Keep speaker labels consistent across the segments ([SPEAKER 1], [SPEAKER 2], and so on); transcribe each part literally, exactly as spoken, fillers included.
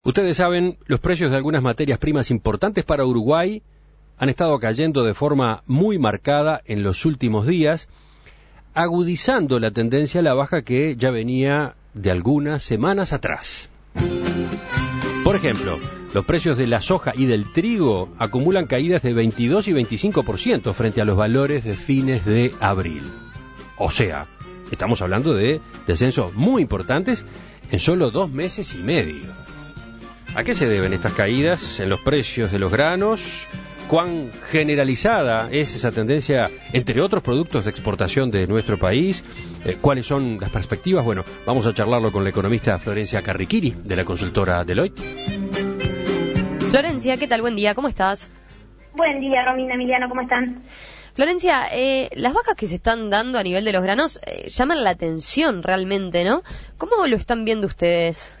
[SPEAKER 1] Ustedes saben, los precios de algunas materias primas importantes para Uruguay han estado cayendo de forma muy marcada en los últimos días, agudizando la tendencia a la baja que ya venía de algunas semanas atrás. Por ejemplo, los precios de la soja y del trigo acumulan caídas de veintidós y veinticinco por ciento frente a los valores de fines de abril. O sea, estamos hablando de descensos muy importantes en solo dos meses y medio. ¿A qué se deben estas caídas en los precios de los granos? ¿Cuán generalizada es esa tendencia entre otros productos de exportación de nuestro país? Eh, ¿Cuáles son las perspectivas? Bueno, vamos a charlarlo con la economista Florencia Carriquiri, de la consultora Deloitte.
[SPEAKER 2] Florencia, ¿qué tal? Buen día, ¿cómo estás?
[SPEAKER 3] Buen día, Romina, Emiliano, ¿cómo están?
[SPEAKER 2] Florencia, eh, las bajas que se están dando a nivel de los granos eh, llaman la atención realmente, ¿no? ¿Cómo lo están viendo ustedes?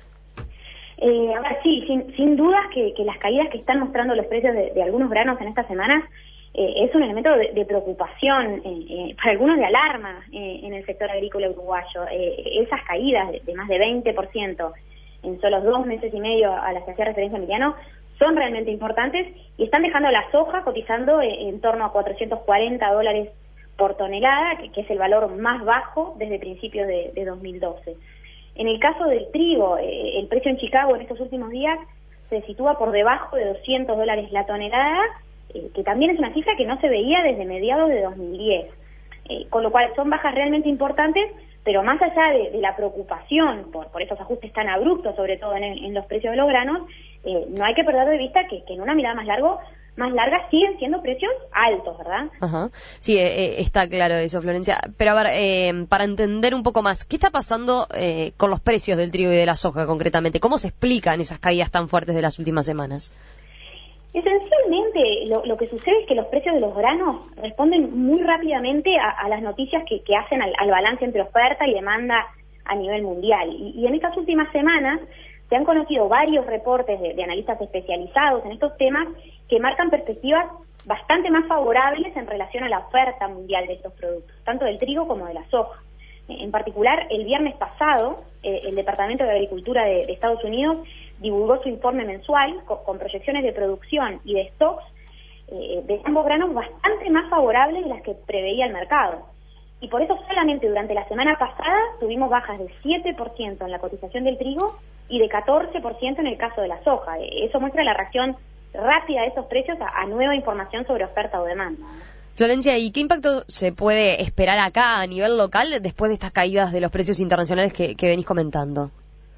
[SPEAKER 3] Eh, ahora sí, sin, sin dudas que, que las caídas que están mostrando los precios de, de algunos granos en estas semanas eh, es un elemento de, de preocupación, eh, eh, para algunos de alarma eh, en el sector agrícola uruguayo. Eh, esas caídas de, de más de veinte por ciento en solo dos meses y medio a las que hacía referencia Emiliano son realmente importantes y están dejando la soja cotizando en, en torno a cuatrocientos cuarenta dólares por tonelada, que, que es el valor más bajo desde principios de, de dos mil doce. En el caso del trigo, eh, el precio en Chicago en estos últimos días se sitúa por debajo de doscientos dólares la tonelada, eh, que también es una cifra que no se veía desde mediados de dos mil diez. Eh, con lo cual son bajas realmente importantes, pero más allá de, de la preocupación por, por estos ajustes tan abruptos, sobre todo en, en los precios de los granos, eh, no hay que perder de vista que, que en una mirada más largo más largas siguen siendo precios altos, ¿verdad?
[SPEAKER 2] Ajá. Sí, eh, está claro eso, Florencia. Pero a ver, eh, para entender un poco más, ¿qué está pasando eh, con los precios del trigo y de la soja concretamente? ¿Cómo se explican esas caídas tan fuertes de las últimas semanas?
[SPEAKER 3] Esencialmente, lo, lo que sucede es que los precios de los granos responden muy rápidamente a, a las noticias que, que hacen al, al balance entre oferta y demanda a nivel mundial. Y, y en estas últimas semanas se han conocido varios reportes de, de analistas especializados en estos temas que marcan perspectivas bastante más favorables en relación a la oferta mundial de estos productos, tanto del trigo como de la soja. En particular, el viernes pasado, eh, el Departamento de Agricultura de, de Estados Unidos divulgó su informe mensual con, con proyecciones de producción y de stocks eh, de ambos granos bastante más favorables de las que preveía el mercado. Y por eso solamente durante la semana pasada tuvimos bajas de siete por ciento en la cotización del trigo y de catorce por ciento en el caso de la soja. Eso muestra la reacción rápida de esos precios a, a nueva información sobre oferta o demanda.
[SPEAKER 2] Florencia, ¿y qué impacto se puede esperar acá a nivel local después de estas caídas de los precios internacionales que, que venís comentando?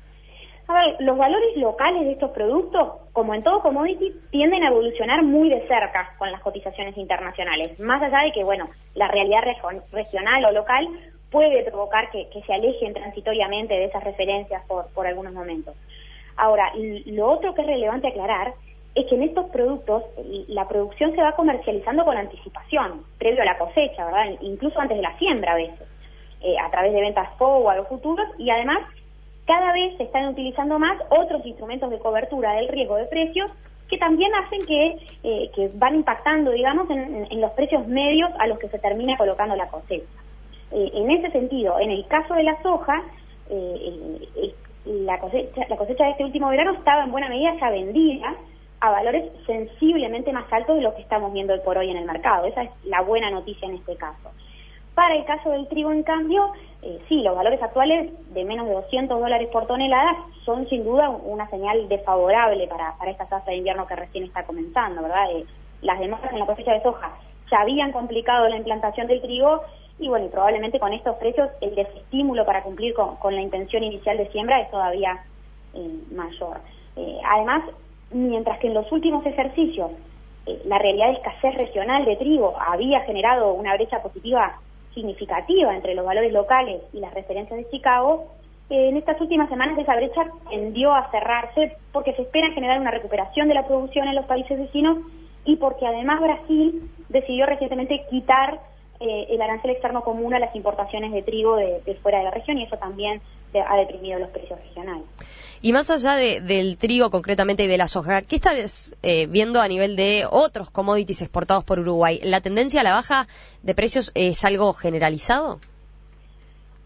[SPEAKER 3] A ver, los valores locales de estos productos, como en todo commodity, tienden a evolucionar muy de cerca con las cotizaciones internacionales, más allá de que, bueno, la realidad reg- regional o local puede provocar que, que se alejen transitoriamente de esas referencias por, por algunos momentos. Ahora, lo otro que es relevante aclarar es que en estos productos la producción se va comercializando con anticipación, previo a la cosecha, ¿verdad? Incluso antes de la siembra a veces, eh, a través de ventas forward o futuros, y además cada vez se están utilizando más otros instrumentos de cobertura del riesgo de precios que también hacen que, eh, que van impactando, digamos, en, en los precios medios a los que se termina colocando la cosecha. Eh, en ese sentido, en el caso de la soja, eh, eh, la, cosecha, la cosecha de este último verano estaba en buena medida ya vendida a valores sensiblemente más altos de lo que estamos viendo hoy por hoy en el mercado. Esa es la buena noticia en este caso. Para el caso del trigo, en cambio, eh, sí, los valores actuales de menos de doscientos dólares por tonelada son sin duda una señal desfavorable para, para esta zafra de invierno que recién está comenzando, ¿verdad? Eh, las demoras en la cosecha de soja ya habían complicado la implantación del trigo y, bueno, y probablemente con estos precios el desestímulo para cumplir con, con la intención inicial de siembra es todavía eh, mayor. Eh, además, mientras que en los últimos ejercicios eh, la realidad de escasez regional de trigo había generado una brecha positiva significativa entre los valores locales y las referencias de Chicago, eh, en estas últimas semanas esa brecha tendió a cerrarse porque se espera generar una recuperación de la producción en los países vecinos y porque además Brasil decidió recientemente quitar eh, el arancel externo común a las importaciones de trigo de, de fuera de la región y eso también de, ha deprimido los precios regionales.
[SPEAKER 2] Y más allá de, del trigo concretamente y de la soja, ¿qué estás eh, viendo a nivel de otros commodities exportados por Uruguay? ¿La tendencia a la baja de precios es algo generalizado?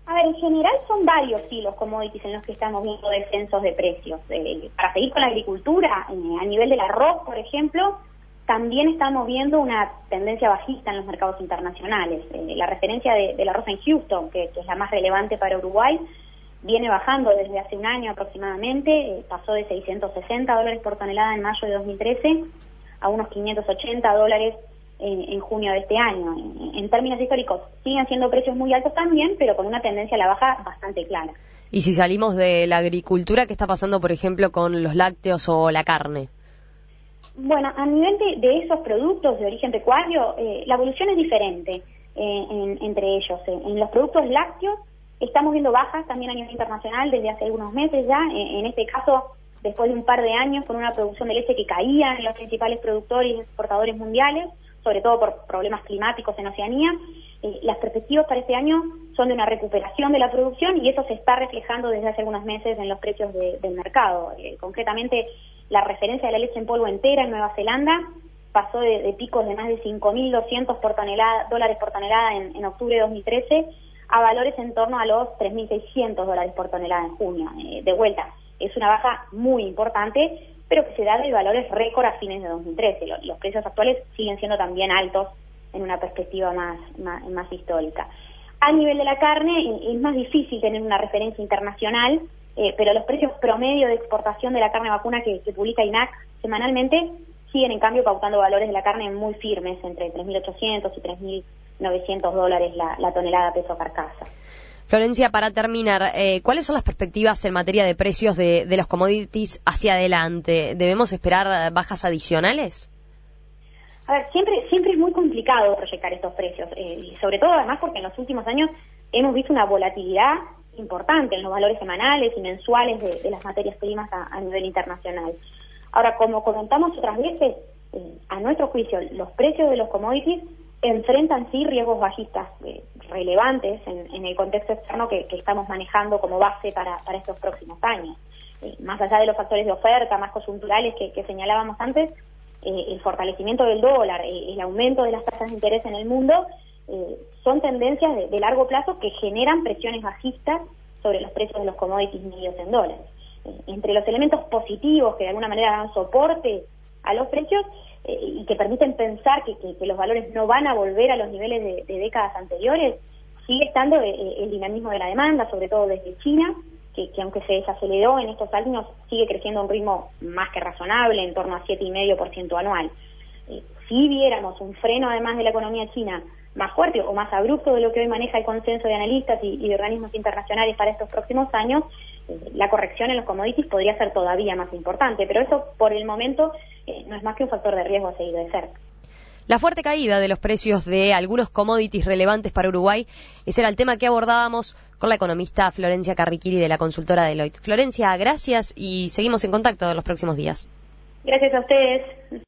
[SPEAKER 3] A ver, en general son varios sí los commodities en los que estamos viendo descensos de precios. Eh, para seguir con la agricultura, eh, a nivel del arroz, por ejemplo, también estamos viendo una tendencia bajista en los mercados internacionales. Eh, la referencia de, del arroz en Houston, que, que es la más relevante para Uruguay, viene bajando desde hace un año aproximadamente, eh, pasó de seiscientos sesenta dólares por tonelada en mayo de dos mil trece a unos quinientos ochenta dólares en, en junio de este año. En, en términos históricos siguen siendo precios muy altos también, pero con una tendencia a la baja bastante clara.
[SPEAKER 2] Y si salimos de la agricultura, ¿qué está pasando, por ejemplo, con los lácteos o la carne?
[SPEAKER 3] Bueno, a nivel de, de esos productos de origen pecuario, eh, la evolución es diferente eh, en, entre ellos. Eh, en los productos lácteos estamos viendo bajas también a nivel internacional desde hace algunos meses ya, en, en este caso después de un par de años con una producción de leche que caía en los principales productores y exportadores mundiales, sobre todo por problemas climáticos en Oceanía. Eh, las perspectivas para este año son de una recuperación de la producción y eso se está reflejando desde hace algunos meses en los precios de, del mercado. Eh, concretamente, la referencia de la leche en polvo entera en Nueva Zelanda pasó de, de picos de más de cinco mil doscientos por tonelada, dólares por tonelada en, en octubre de dos mil trece a valores en torno a los tres mil seiscientos dólares por tonelada en junio. Eh, de vuelta, es una baja muy importante, pero que se da de valores récord a fines de dos mil trece. Los, los precios actuales siguen siendo también altos en una perspectiva más, más, más histórica. A nivel de la carne, es más difícil tener una referencia internacional, eh, pero los precios promedio de exportación de la carne vacuna que, que publica I N A C semanalmente siguen en cambio pautando valores de la carne muy firmes, entre tres mil ochocientos y tres mil novecientos dólares la, la tonelada peso carcasa.
[SPEAKER 2] Florencia, para terminar, eh, ¿cuáles son las perspectivas en materia de precios de, de los commodities hacia adelante? ¿Debemos esperar bajas adicionales?
[SPEAKER 3] A ver, siempre siempre es muy complicado proyectar estos precios, eh, y sobre todo además porque en los últimos años hemos visto una volatilidad importante en los valores semanales y mensuales de, de las materias primas a, a nivel internacional. Ahora, como comentamos otras veces, eh, a nuestro juicio, los precios de los commodities enfrentan sí riesgos bajistas eh, relevantes en, en el contexto externo que, que estamos manejando como base para, para estos próximos años. Eh, más allá de los factores de oferta más coyunturales que, que señalábamos antes, eh, el fortalecimiento del dólar, eh, el aumento de las tasas de interés en el mundo, eh, son tendencias de, de largo plazo que generan presiones bajistas sobre los precios de los commodities medios en dólares. Eh, entre los elementos positivos que de alguna manera dan soporte a los precios, eh, y que permiten pensar que, que, que los valores no van a volver a los niveles de, de décadas anteriores, sigue estando eh, el dinamismo de la demanda, sobre todo desde China, que, que aunque se desaceleró en estos años, sigue creciendo a un ritmo más que razonable, en torno a siete coma cinco por ciento anual. Eh, si viéramos un freno además de la economía china más fuerte o más abrupto de lo que hoy maneja el consenso de analistas y, y de organismos internacionales para estos próximos años, eh, la corrección en los commodities podría ser todavía más importante, pero eso por el momento eh, no es más que un factor de riesgo a seguir de cerca.
[SPEAKER 2] La fuerte caída de los precios de algunos commodities relevantes para Uruguay, ese era el tema que abordábamos con la economista Florencia Carriquiri de la consultora Deloitte. Florencia, gracias y seguimos en contacto en los próximos días.
[SPEAKER 3] Gracias a ustedes.